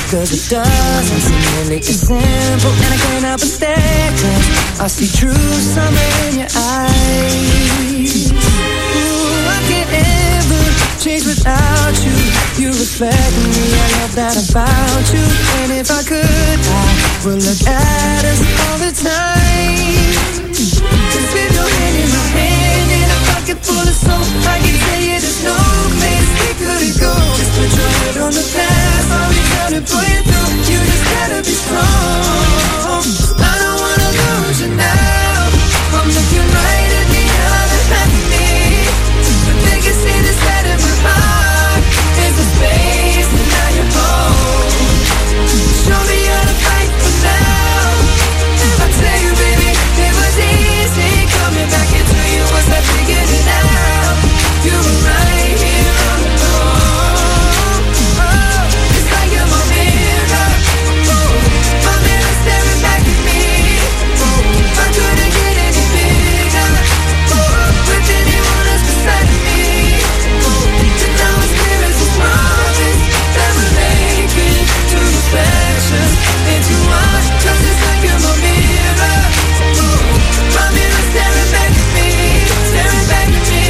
'cause it doesn't seem really as simple, and I can't help but stare, 'cause I see true summer in your eyes. Ooh, I can't ever change without you. You reflect me, I love that about you. And if I could, I would look at us all the time. 'Cause with your hand in my hand and a pocket full of soap, I can tell you there's no place we couldn't go. Just put your head on the past, I'll be trying to pull you through. You just gotta be strong. I don't wanna lose you now. I'm looking right at the other half of me. The biggest thing that's set in my heart is the space, and now you're home. Show me how to fight for now. I tell you, baby, it was easy coming back into you once I figured it out. You were right here all along. Oh, it's like you're my mirror. Oh, my mirror staring back at me. Oh, I couldn't get any bigger. Oh, with anyone else beside me. Oh, and now it's clear as a promise that we're making two reflections into one. 'Cause it's like you're my mirror. Oh, my mirror staring back at me, staring back at me.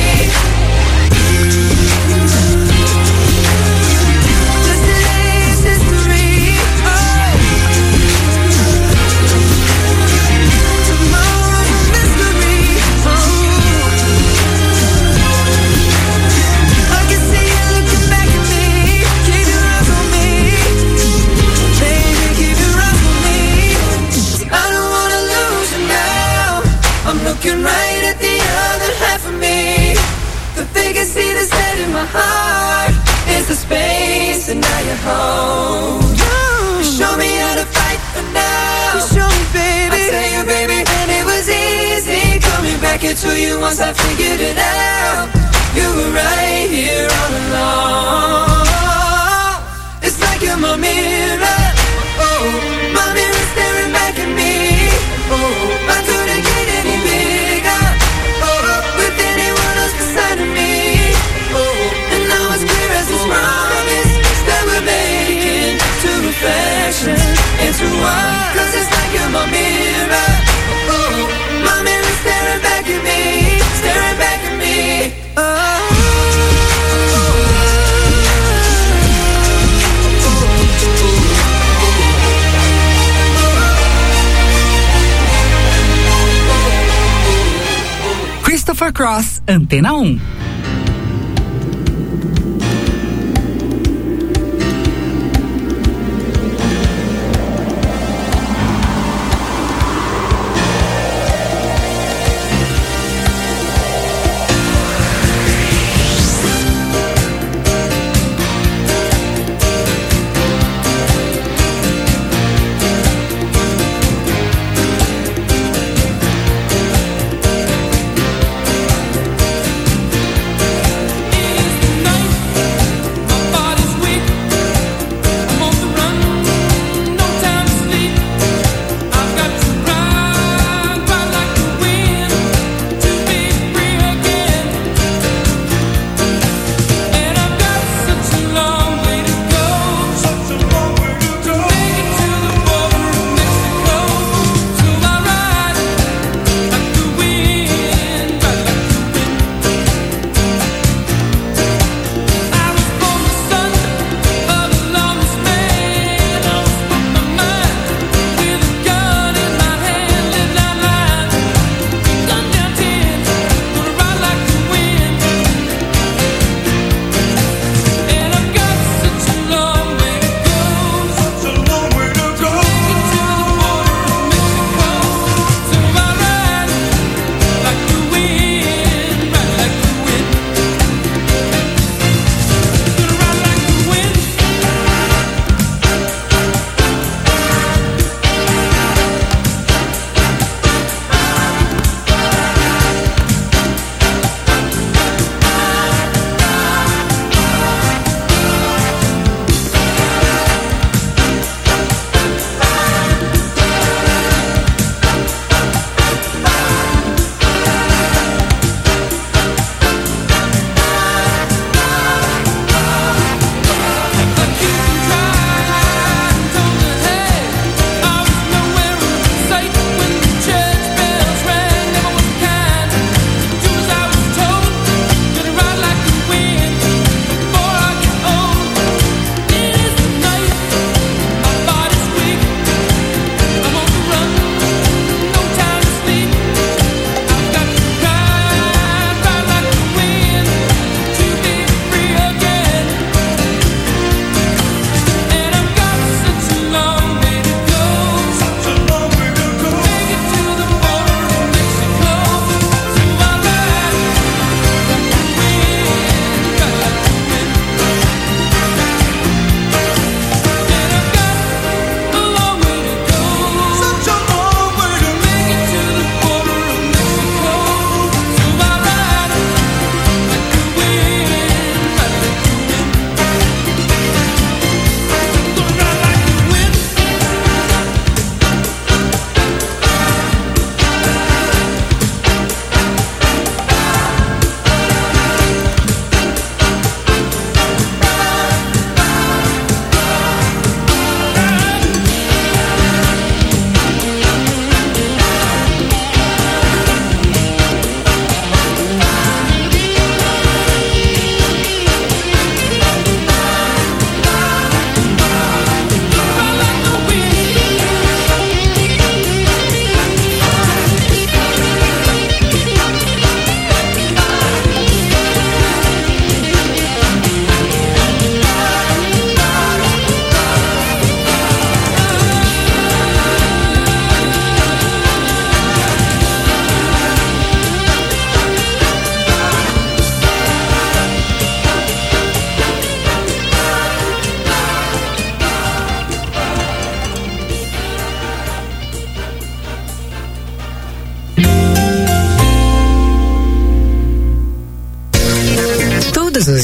Yesterday's history. Oh, tomorrow's a mystery. Oh, I can see you looking back at me. Keep your eyes on me, baby, keep your eyes on me. I don't wanna lose you now. I'm looking right at the other half of me. The biggest seed that's set in my heart is the space, and now you're home. You show me how to fight for now. You show me, baby. I tell you, baby, and it was easy coming back into you once I figured it out. You were right here all along. It's like you're my mirror. Oh, my mirror staring back at me. Oh, I couldn't get any bigger. Oh, with anyone else beside of me. Oh, and now it's clear as this promise that we're making two reflections into one. 'Cause it's like you're my mirror. Oh, my mirror staring back at me, staring back at me. Oh. Christopher Cross, Antena 1.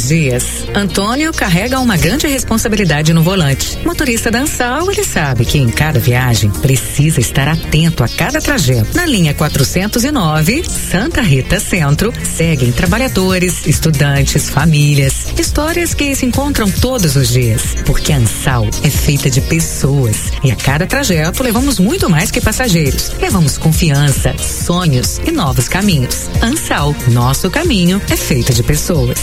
os dias, Antônio carrega uma grande responsabilidade no volante. Motorista da Ansal, ele sabe que em cada viagem precisa estar atento a cada trajeto. Na linha 409, Santa Rita Centro, seguem trabalhadores, estudantes, famílias, histórias que se encontram todos os dias, porque a Ansal é feita de pessoas e a cada trajeto levamos muito mais que passageiros. Levamos confiança, sonhos e novos caminhos. Ansal, nosso caminho é feito de pessoas.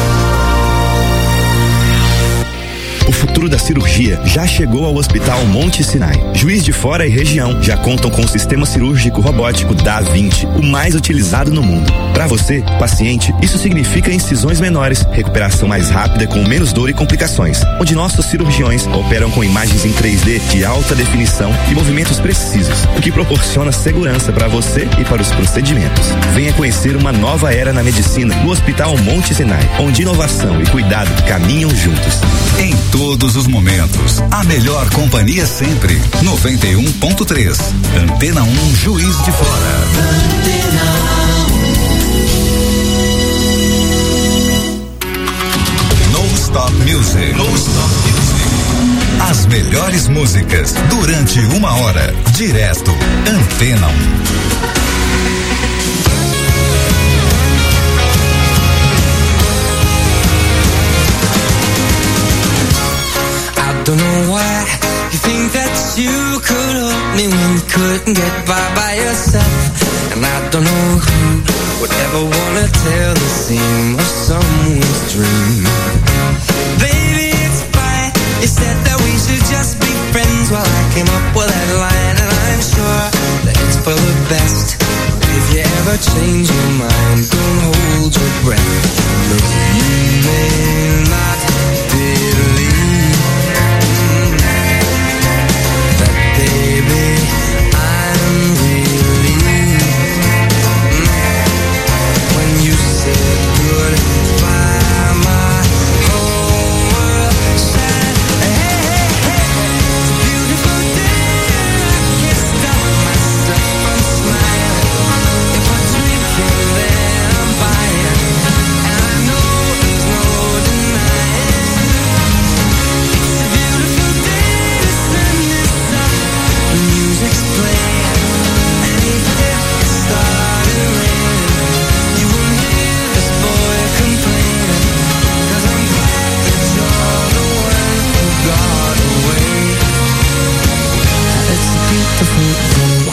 O futuro da cirurgia já chegou ao Hospital Monte Sinai. Juiz de Fora e região já contam com o sistema cirúrgico robótico Da-Vinci, o mais utilizado no mundo. Para você, paciente, isso significa incisões menores, recuperação mais rápida com menos dor e complicações, onde nossos cirurgiões operam com imagens em 3D de alta definição e movimentos precisos, o que proporciona segurança para você e para os procedimentos. Venha conhecer uma nova era na medicina no Hospital Monte Sinai, onde inovação e cuidado caminham juntos. Em todos os momentos, a melhor companhia sempre. 91.3. Antena 1 Juiz de Fora. No Stop Music. No Stop Music. As melhores músicas durante 1 hora. Direto. Antena 1. Don't know why you think that you could help me when you couldn't get by yourself. And I don't know who would ever wanna tell the seam of someone's dream. Baby, it's fine. You said that we should just be friends. Well, I came up with that line, and I'm sure that it's for the best. If you ever change your mind, don't hold your breath. Look, you may not believe. Baby, I'm relieved when you said goodbye. My whole world shined. Hey, hey, hey, it's a beautiful day. I can't stop myself from smiling. If I drink it, then I'm buying, and I know there's no denying. It's a beautiful day. The sun is up. The music's playing, and if it started raining, you won't hear this boy complaining, 'cause I'm glad that you're the one who got away. It's a beautiful day.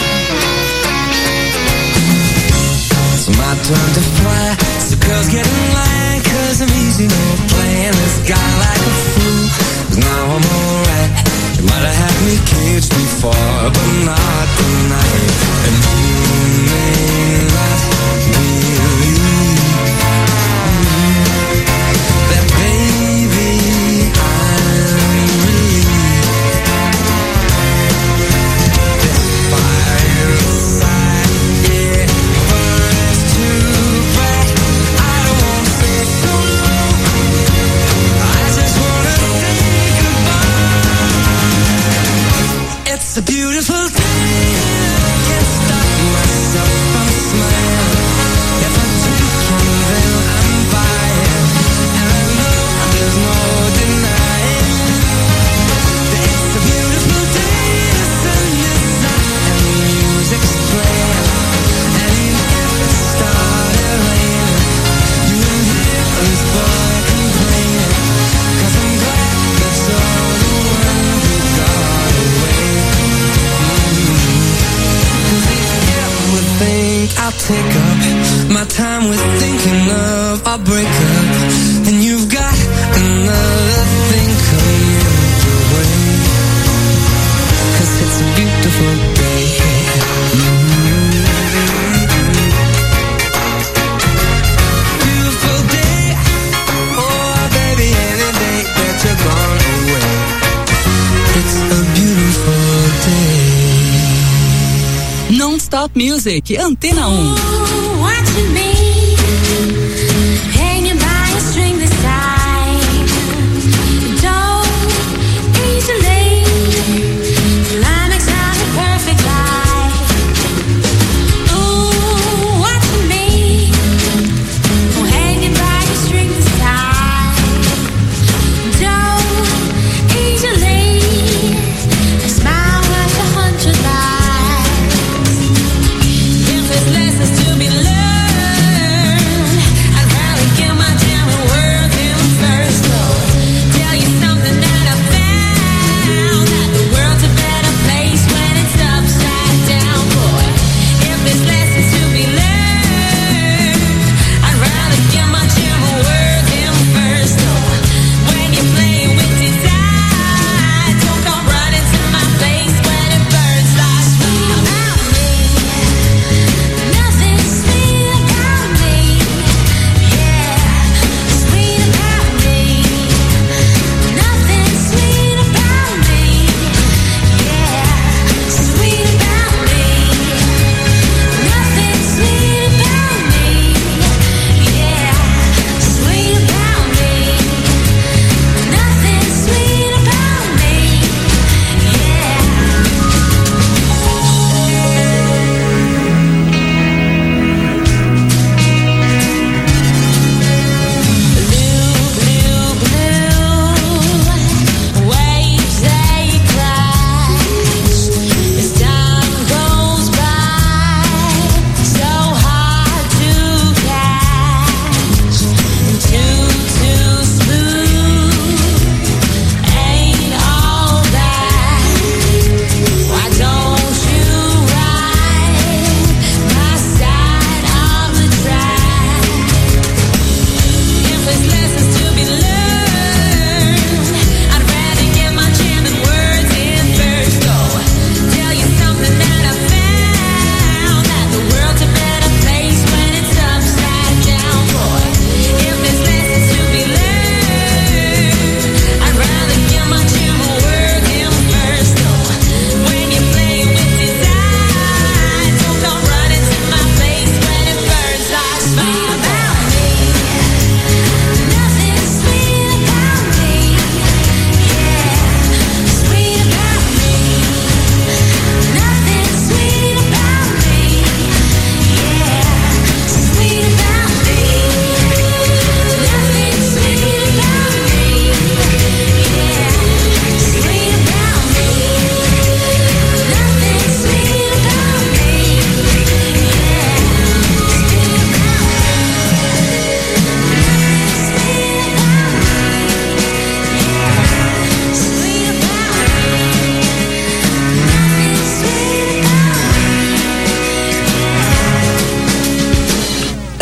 It's my turn to fly, so girls get in line, 'cause I'm easy, no playing this guy like a fool. 'Cause now I'm alright. You might have had me caged before, but not tonight. And you may not believe that, baby, I'm relieved. This fire inside, yeah, burns too bright. I don't wanna stay so long. I just wanna say goodbye. It's a beautiful day. I can't stop myself from smiling. If I drink from them, I'm buying, and I know there's no denying that it's a beautiful day. The sun is up and the music's playing, and even if it started raining, you won't hear this boy complaining, 'cause I'm glad that you're the one who got away. Think I'll take up my time with thinking of our breakup, and you've got another thing coming your way, 'cause it's a beautiful day. Beautiful day, oh baby, any day that you're gone away, it's a beautiful day. Non-Stop Music, Antena 1. Ooh, watching me, hanging by a string of stars.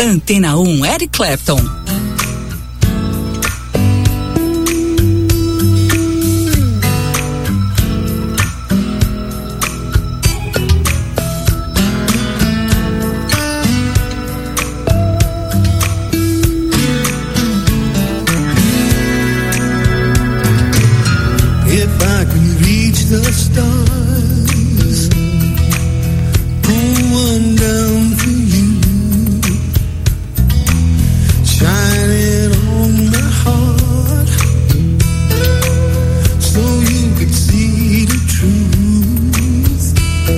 Antena 1, Eric Clapton. The stars pull one down for you, shining on my heart, so you could see the truth.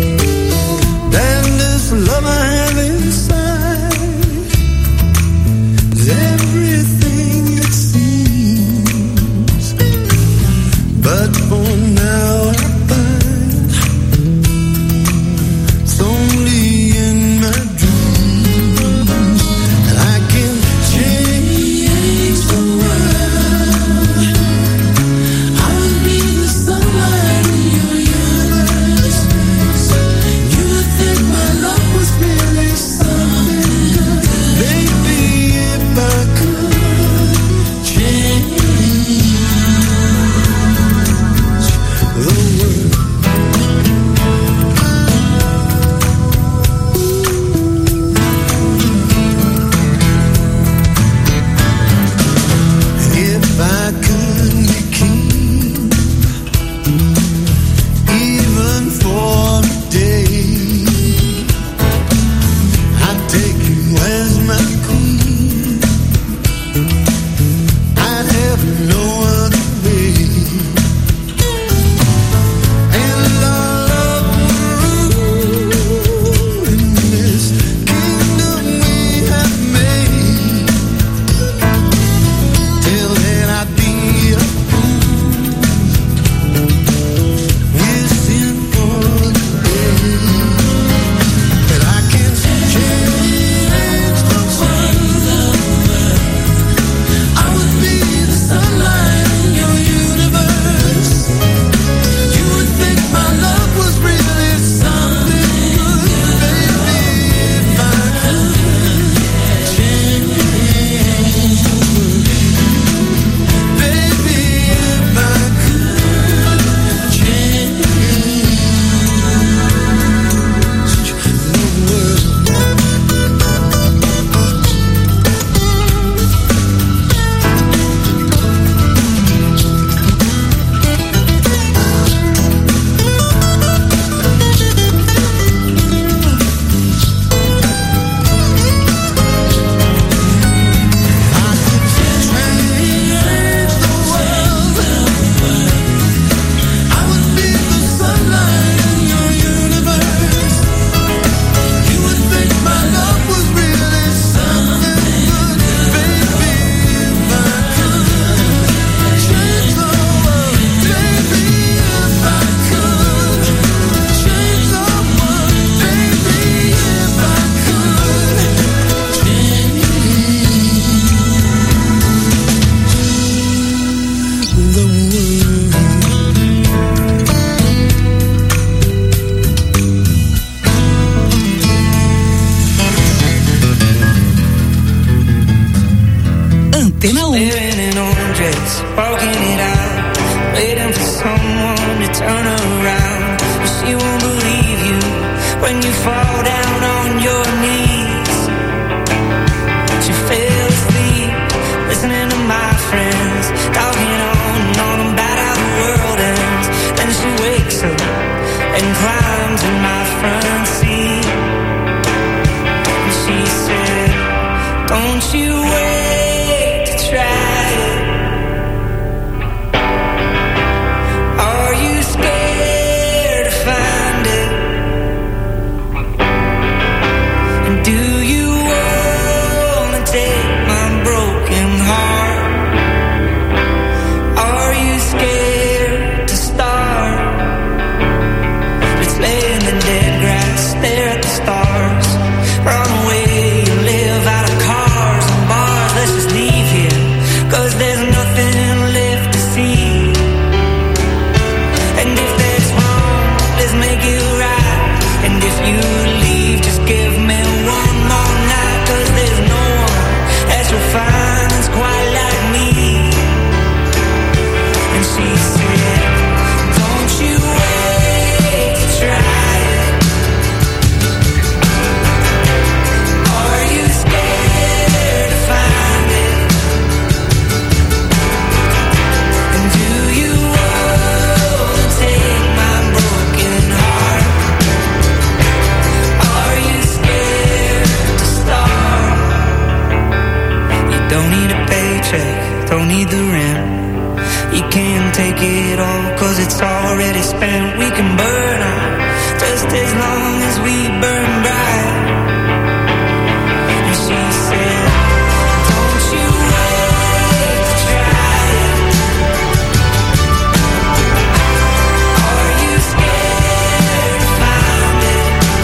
And this love I have inside is everything it seems, but for now Antena 1. And climbs in my front seat, and she said, don't you wait to try it. Are you scared to find it? can take it all, 'cause it's already spent. We can burn out just as long as we burn bright. And she said, don't you wait to try it. Are you scared to find it?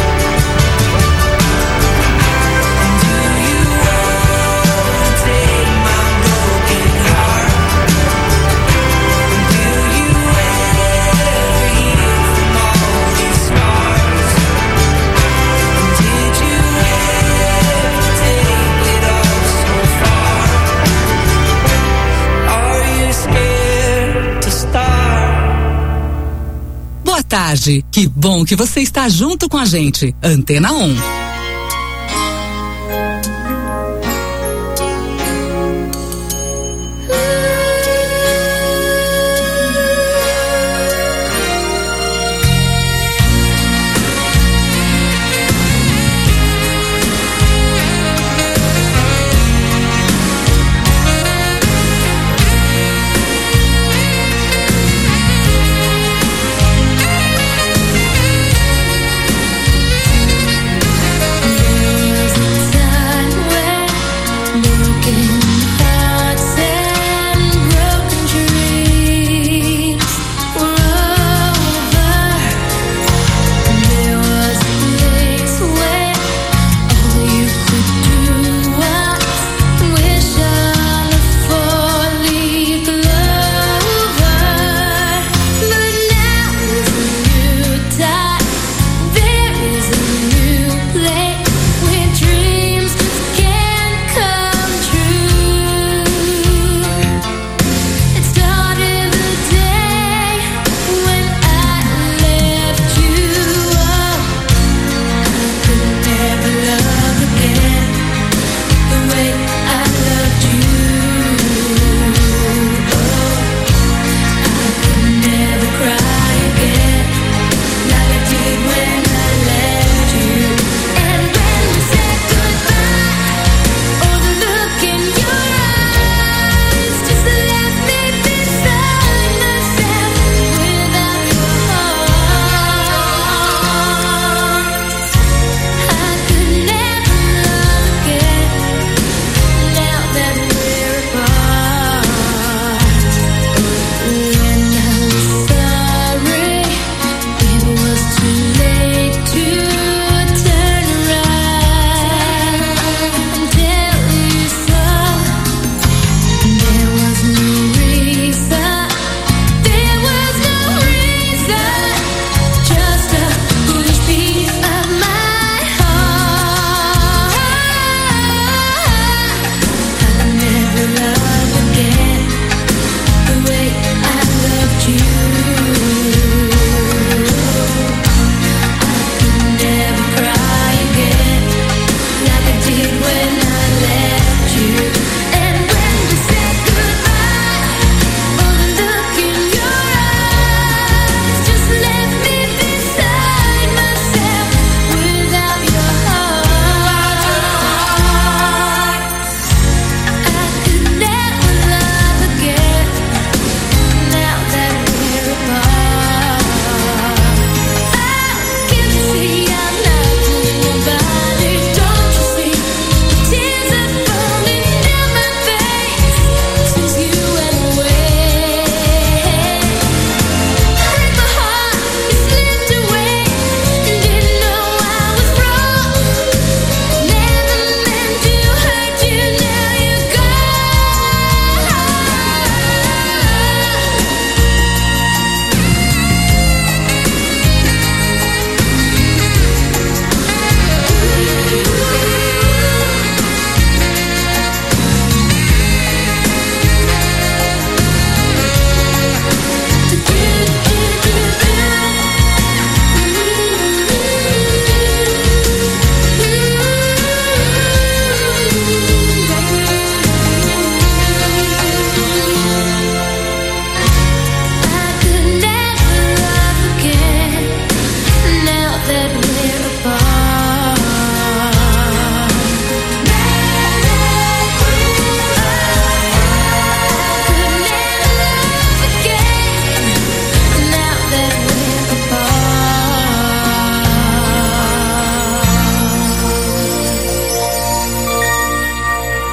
And do you want to take my broken heart? And will you ever heal from all these scars? And did you ever take it all so far? Are you scared to start? Boa tarde, que bom que você está junto com a gente. Antena 1.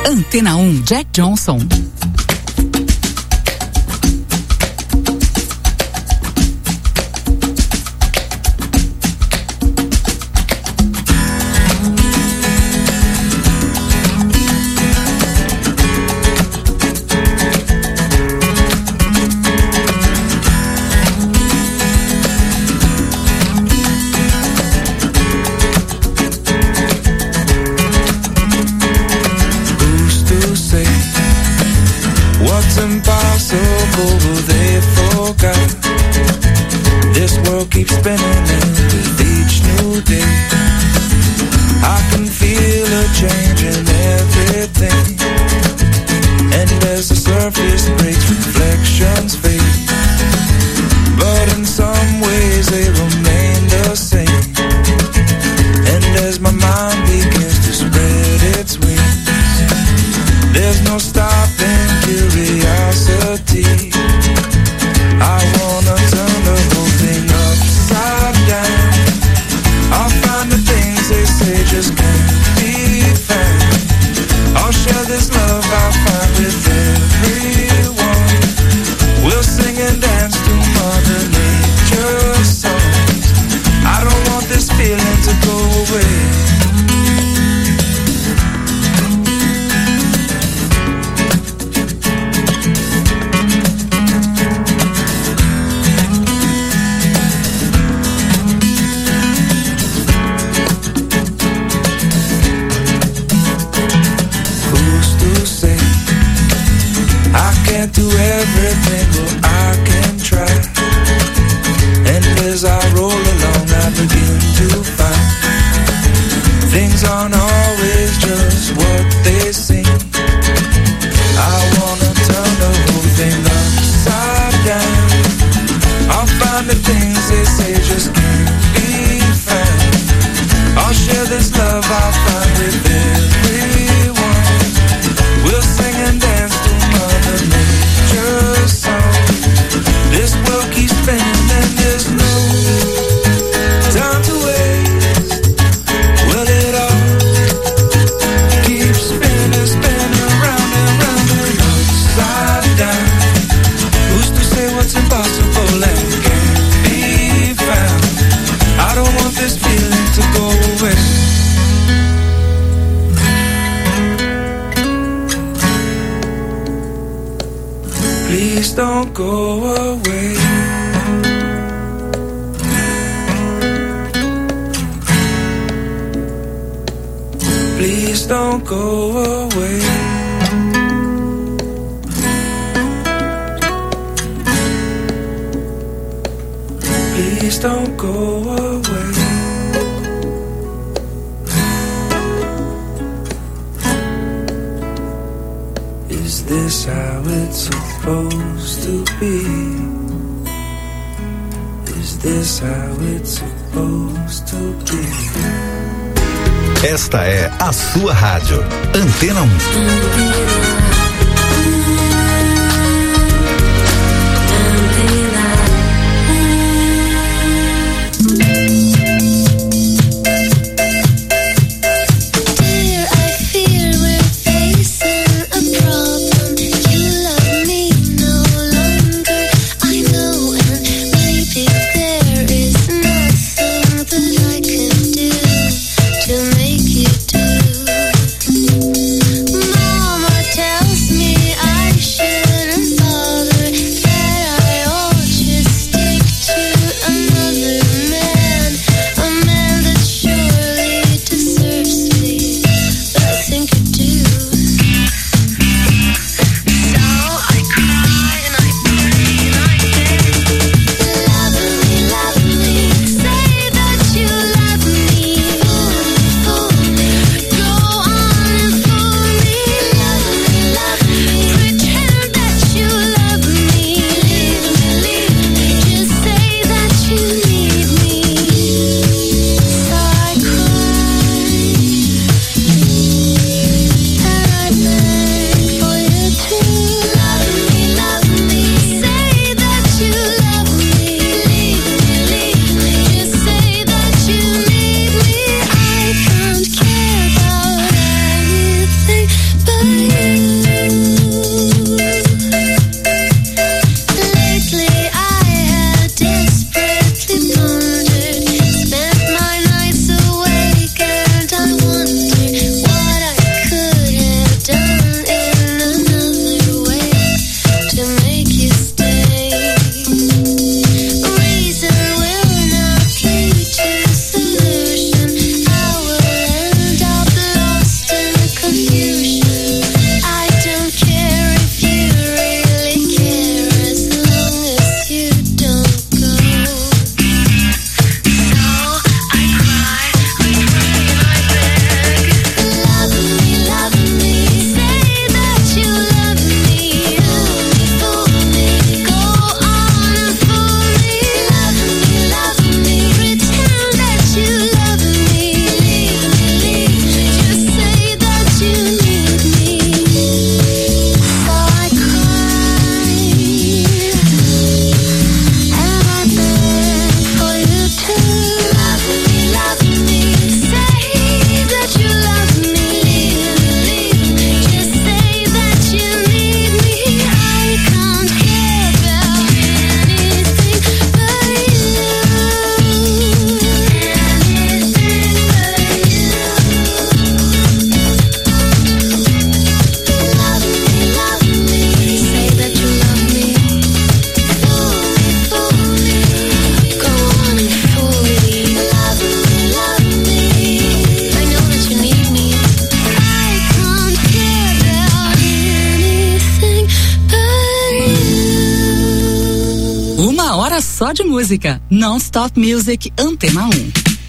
Antena 1, Jack Johnson. Esta é a sua rádio, Antena 1. Tell 1 hora só de música. Non-Stop Music, Antena 1.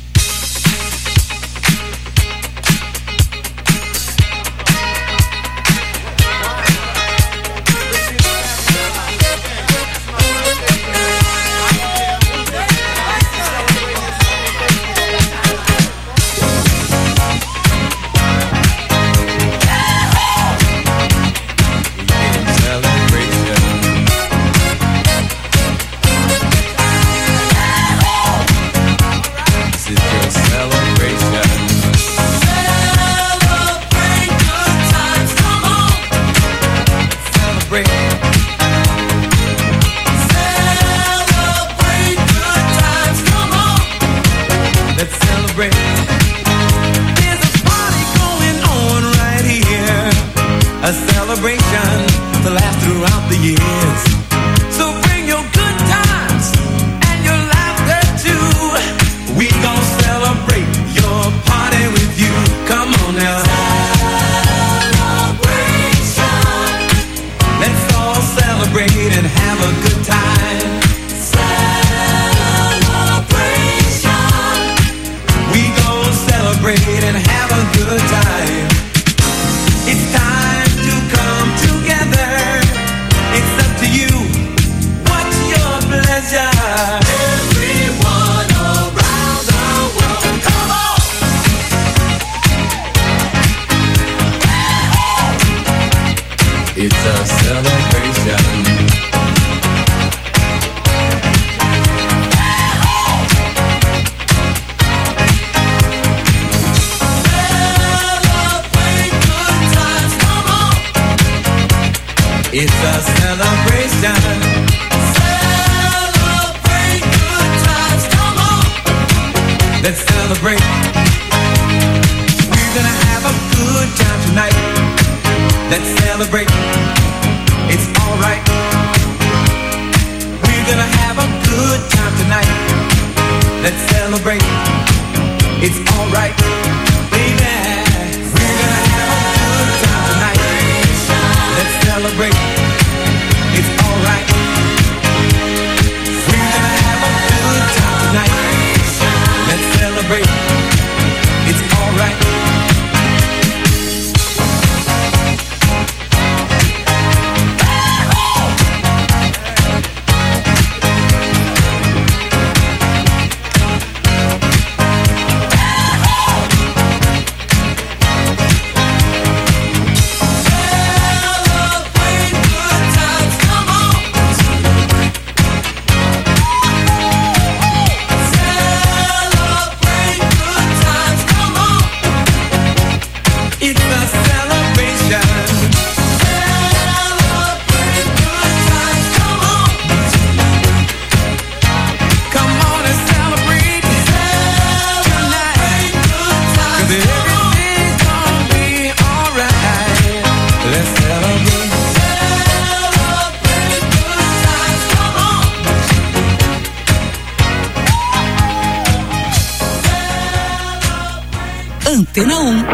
Antena 1.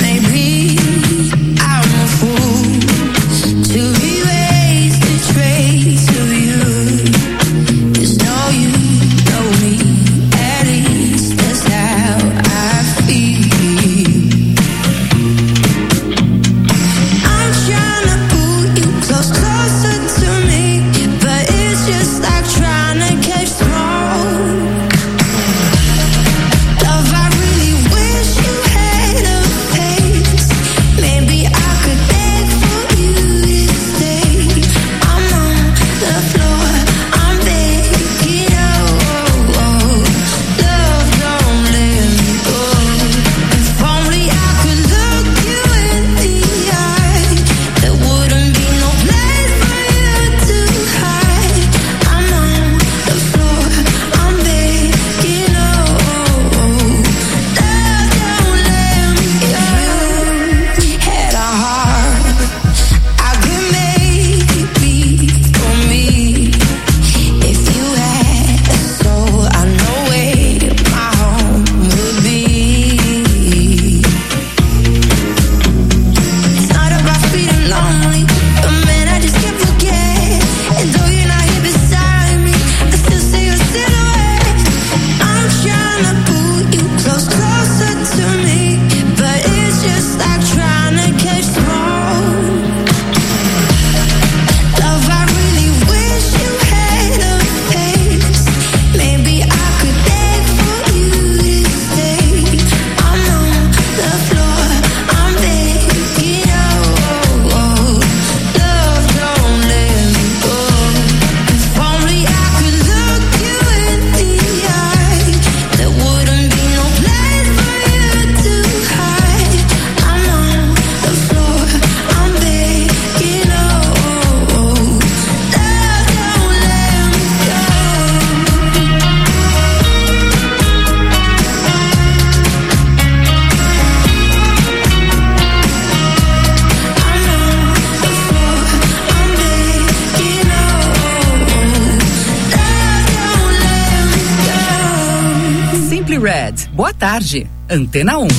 Trace Red. Boa tarde. Antena 1.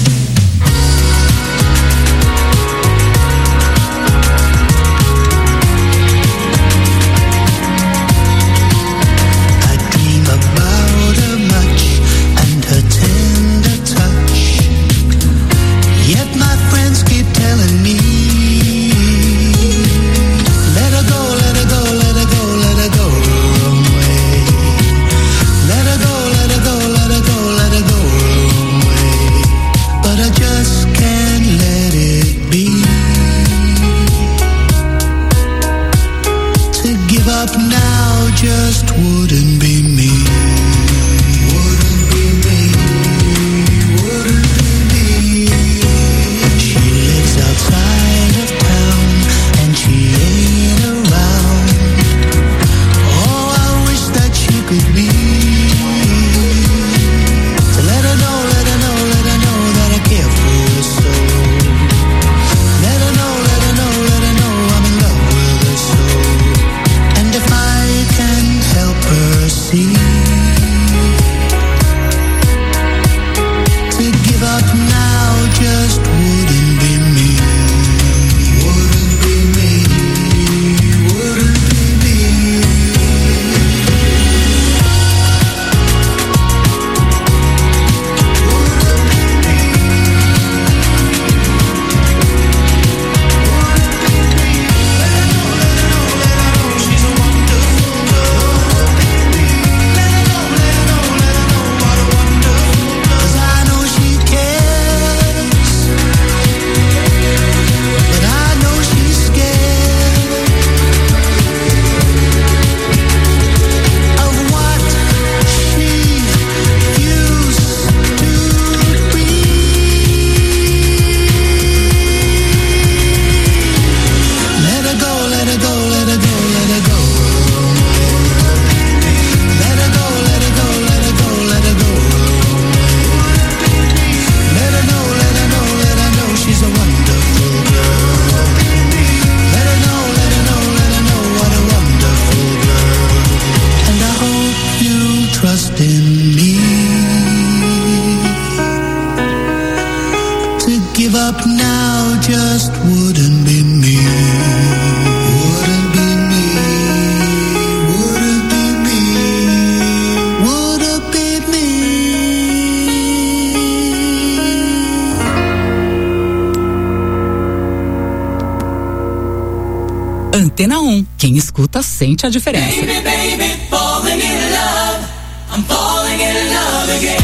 Antena 1. Quem escuta sente a diferença. Baby, baby, falling in love. I'm falling in love again.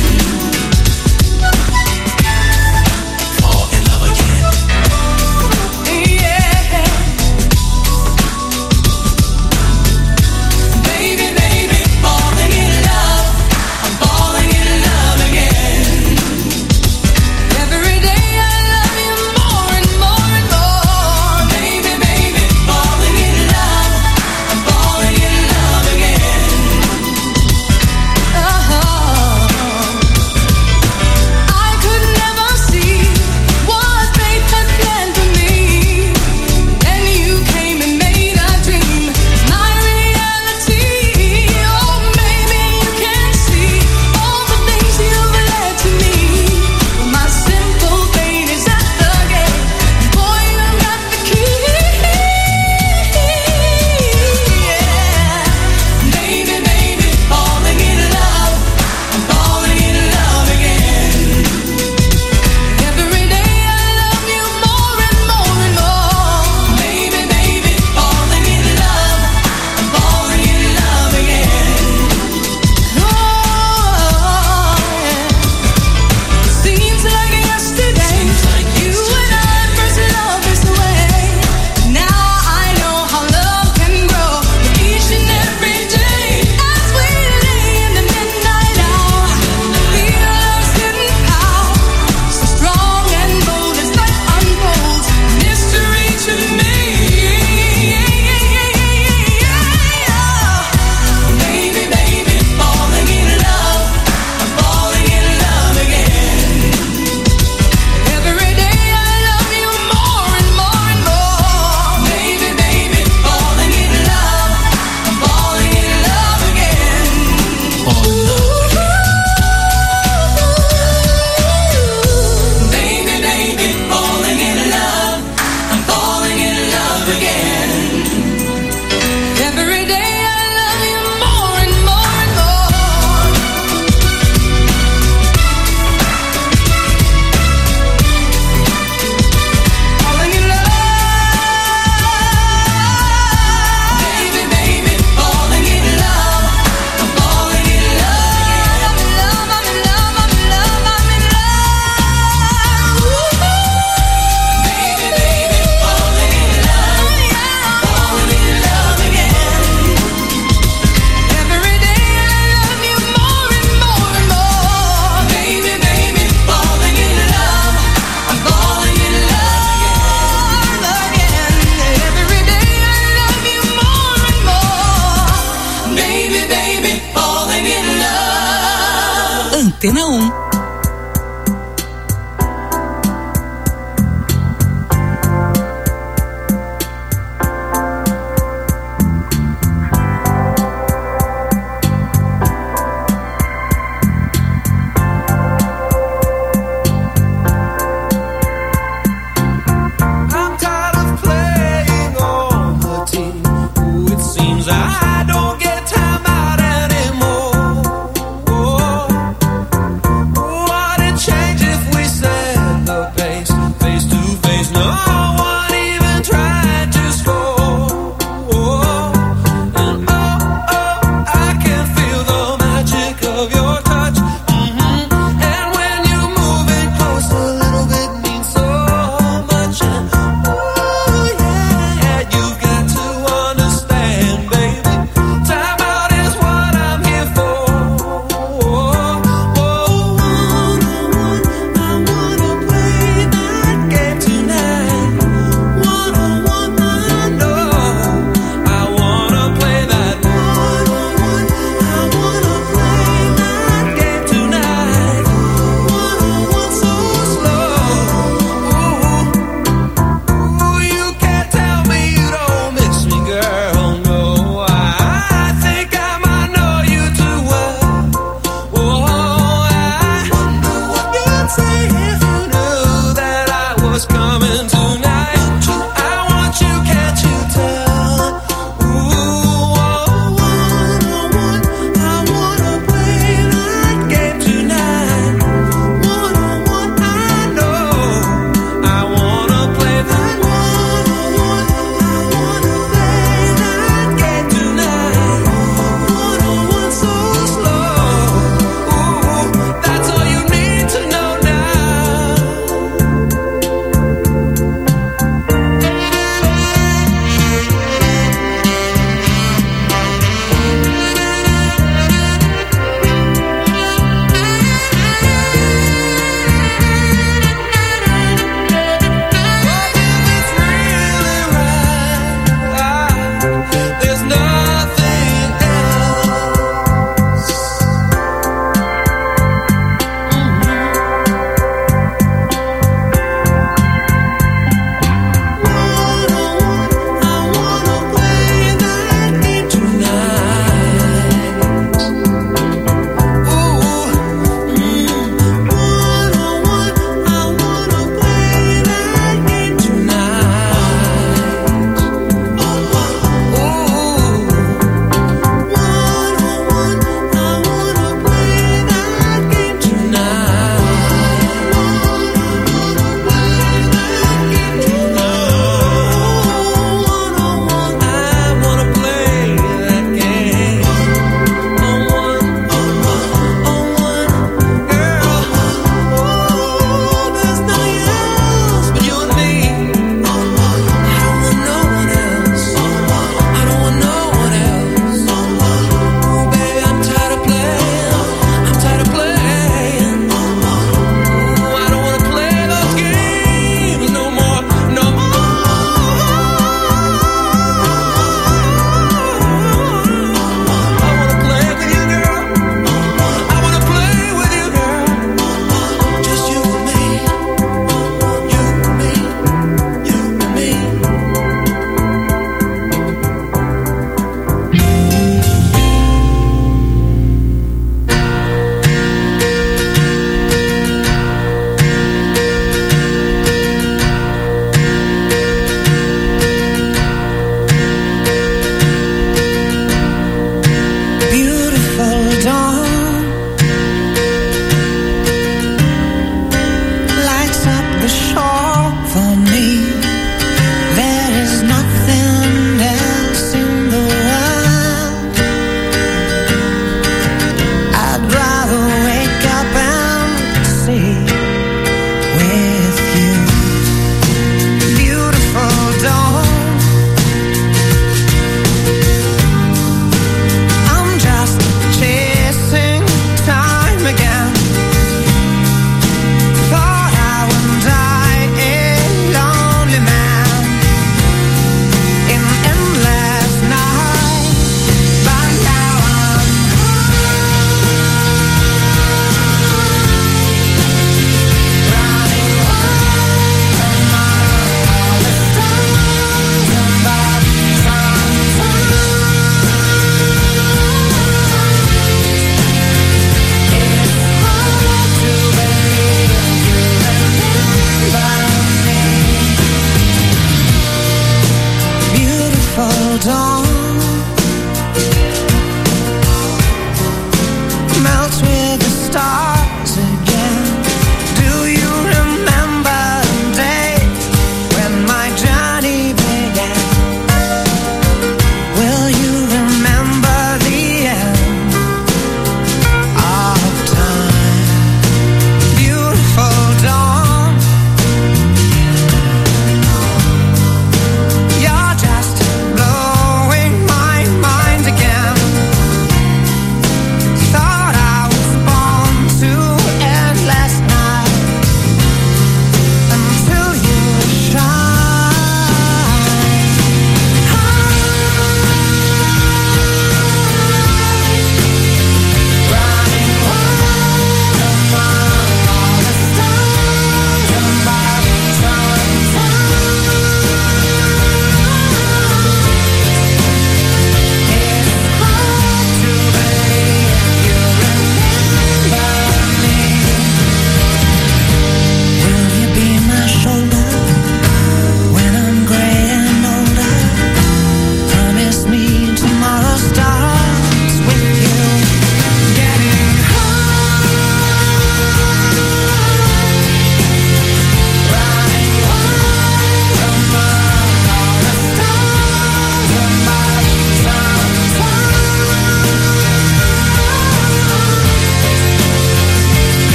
Fall in love again. Yeah. Baby, baby, falling in love. I'm falling in love again. Every day I love you more and more and more. Baby, baby, falling in love. I'm falling in love again. Oh.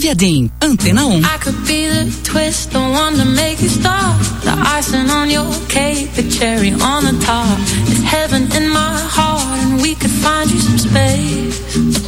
Yadim, Antena 1. I could be the twist, the one to make you stop. The icing on your cake, the cherry on the top. It's heaven in my heart, and we could find you some space.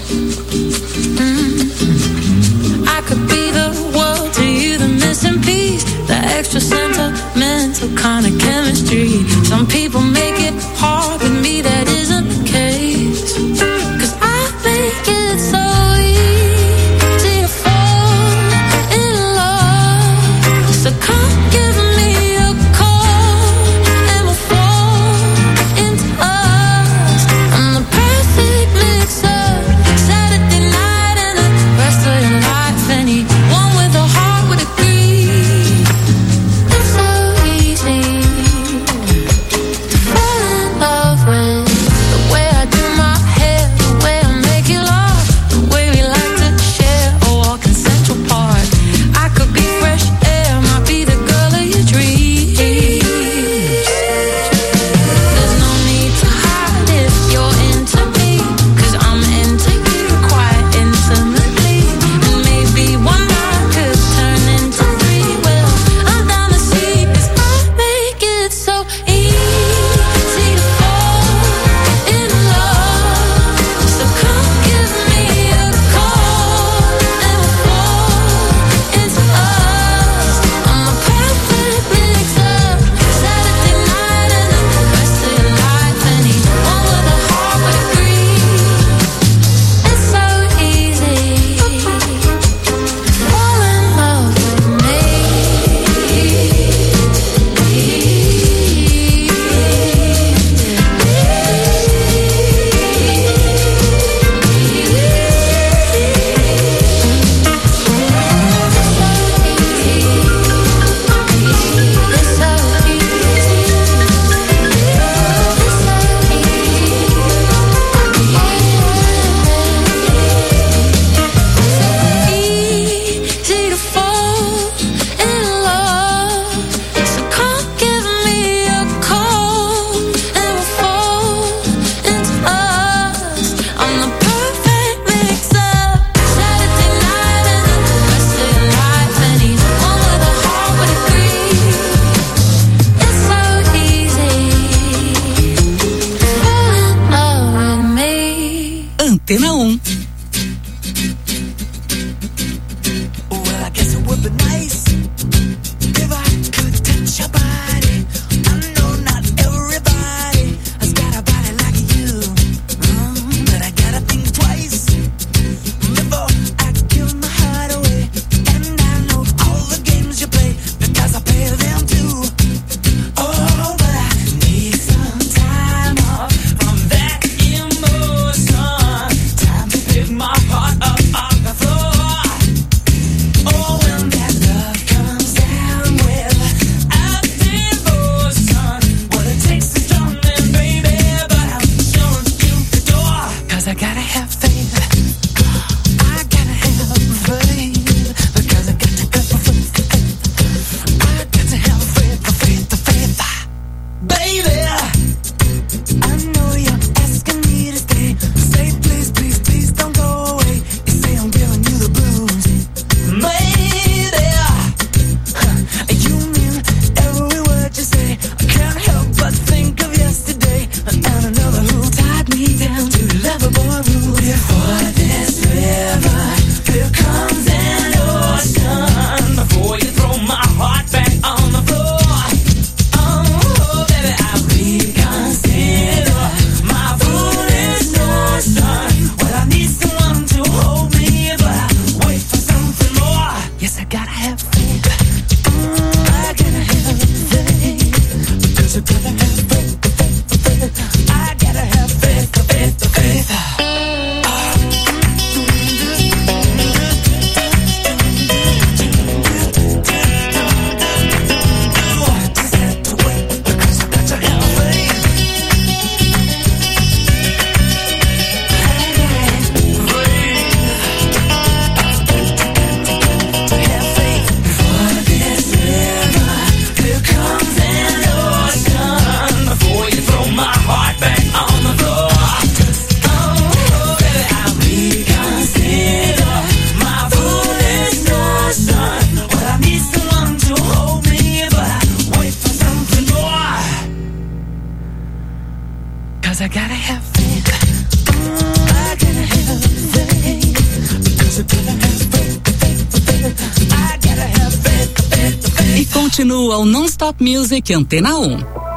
I could be the world to you, the missing piece, the extra sentimental kind of chemistry. Some people make it hard, with me that isn't the case. 'Cause I make it so easy to fall in love. So come give me a call and we'll fall into us. I'm the perfect mix up, Saturday night and the rest of your life. Anyone with a heart would agree. It's so easy to fall in love with the way I do my hair, the way I make you laugh, the way we like to share a walk in Central Park. I could be fresh air, might be the girl of your dreams. There's no need to hide if you're into me, 'cause I'm into you quite intimately. And maybe one night could turn into three. Well, I'm down to see, 'cause I make it so easy to fall in love. So come give me a call and we'll fall into us. I'm a perfect mix up, Saturday night and the rest of your life. Anyone with a heart would agree. It's so easy to fall in love with me. Easy to fall in love. So come give me a call and we'll fall into us. I'm the perfect mix up, Saturday night and the rest of your life. Anyone with a heart would agree. It's so easy to fall in love with me. Antena 1. Well, I guess it would be nice if I could touch your body. I know not everybody has got a body like you, but I gotta think twice before I give my heart away. And I know all the games you play because I play them too. Oh, but I need some time off from that emotion. Time to pick my heart up off the floor. Oh, when that love comes down with a devotion, well, it takes a strong man, baby, but I'm showing you the door. 'Cause I gotta have faith, I gotta have faith, because I got to have faith, I got to have faith, baby. I know you're asking me to stay. Say please, please, please don't go away. You say I'm Continua o Non-Stop Music Antena 1.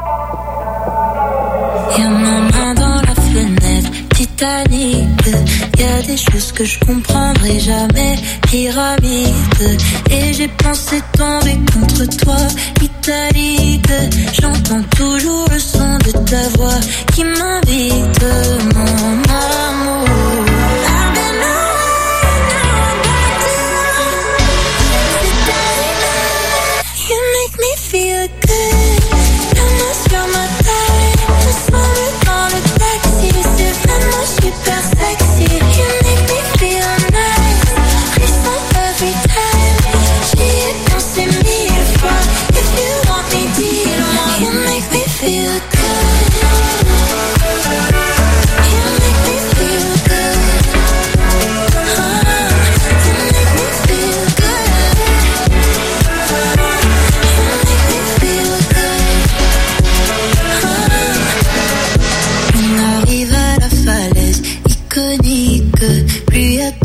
Y'a ma main dans la fenêtre, Titanic. Y'a des choses que je comprendrai jamais, pyramide. Et j'ai pensé tomber contre toi, italique. J'entends toujours le son de ta voix qui m'invite, mon amour. You make me feel good. La main sur ma taille, ensemble dans le taxi, c'est vraiment super sexy. You make me feel nice. Frisson every time. J'y ai pensé 1000 fois. If you want me, dis-le-moi. You make me feel good. You make me feel good. You make me feel good. On arrive à la falaise iconique, plus y a